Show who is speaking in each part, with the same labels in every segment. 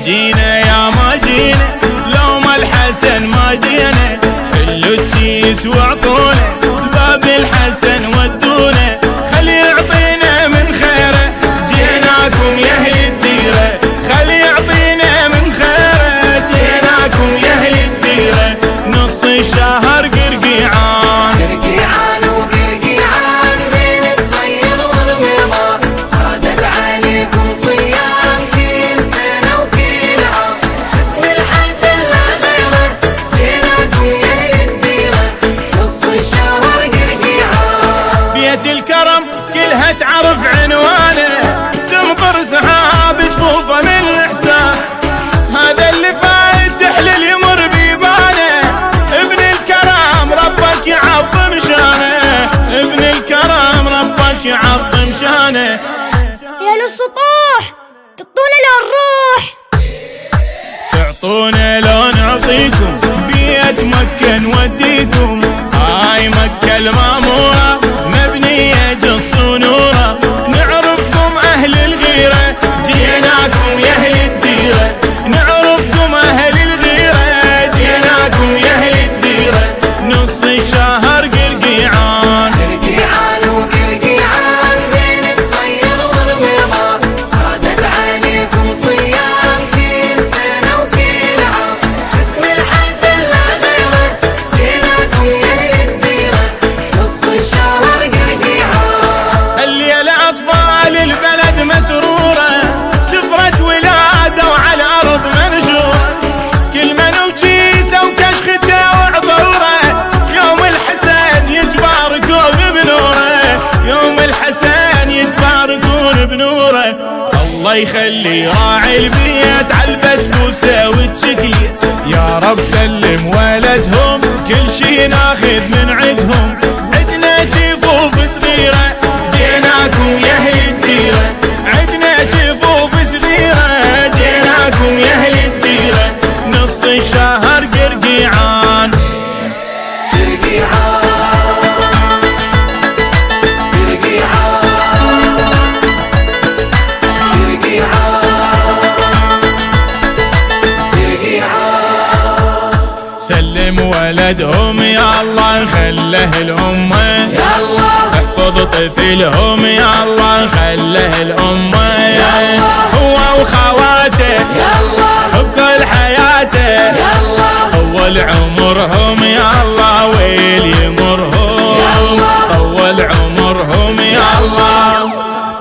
Speaker 1: جينا يا ما جينا لو ما الحسن ما جينا، حلوا الكيس واعطونا باب الحسن ودونا، خلي يعطينا من خيره جيناكم يا اهل الديره، خلي يعطينا من خيره جيناكم يا اهل الديره. نص الشهر قرقيعان
Speaker 2: قرقيعان وقرقيعان بين الصيد والمضار، عادت عليكم صيام كل سنه وكل عام، اسم الحسن لا غيره جيناكم يا اهل الديره. نص الشهر قرقيعان
Speaker 1: بيت الكرم كلها تعرف عنوانه، تمطر سحاب جفوفه من الاحسان، هذا اللي فايت تحلل يمر بيبانه، ابن الكرم ربك يعظم شانه، ابن الكرم ربك يعظم شانه.
Speaker 3: يا للسطوح قطونا لو نروح،
Speaker 1: تعطونا لو نعطيكم، بيت مكة نوديكم، هاي مكة المامورة مبنية جص ونورة، نعرفكم أهل الغيرة جيناكم يا أهل الديرة، نعرفكم أهل الغيرة جيناكم يا أهل الديرة. نص الشهر قرقيعان
Speaker 2: قرقيعان وقرقيعان بين الصيد والمضار، عادت عليكم صيام كل سنه وكل عام، اسم الحسن لا غيره جيناكم يا اهل الديره. نص الشهر قرقيعان
Speaker 1: الليلة أطفال البلد مسرورة، شفرة ولادة وعلى الأرض منشورة، كل من وجيسه وكشخته وعبوره، يوم الحسن يتباركون بنوره، يوم الحسن يتباركون بنوره. الله يخلي راعي البيت على البسبوسة والشكلية، يا رب سلم ولدهم كل شي ناخذ من عندهم، عدنا جفوف صغيرة جيناكم يا اهل الديرة، عدنا جفوف صغيرة جيناكم يا اهل الديرة. نص الشهر قرقيعان
Speaker 2: قرقيعان
Speaker 1: سلم ولدهم يا الله خله الأمة،
Speaker 2: يا الله
Speaker 1: احفظ طفلهم يا الله خله الأمة،
Speaker 2: يا الله
Speaker 1: هو وخواته
Speaker 2: يا الله
Speaker 1: بكل حياته،
Speaker 2: يا الله
Speaker 1: طول عمرهم يا الله ويل يمرهم،
Speaker 2: يا الله
Speaker 1: طول عمرهم يا الله.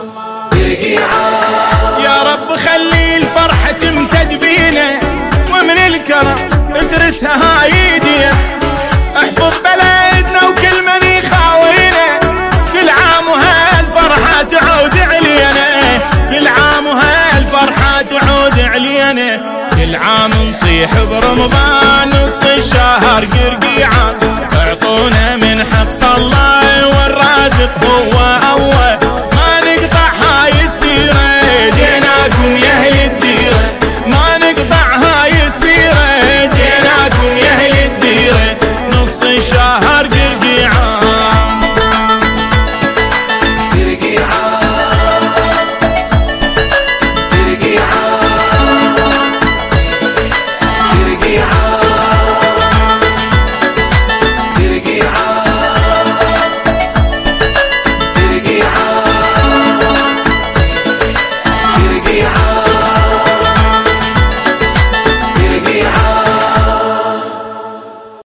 Speaker 2: قرقيعان
Speaker 1: يا رب خلي الفرحة تمتد بينا، ومن الكرم اترسها هاي ايدينا، احفظ بلدنا وكل من يخاوينا، كل عام وهالفرحة تعود علينا، كل عام وهالفرحة تعود علينا، كل عام نصيح برمضان نص الشهر قرقيعان، اعطونا من حق الله والرازق هو أول.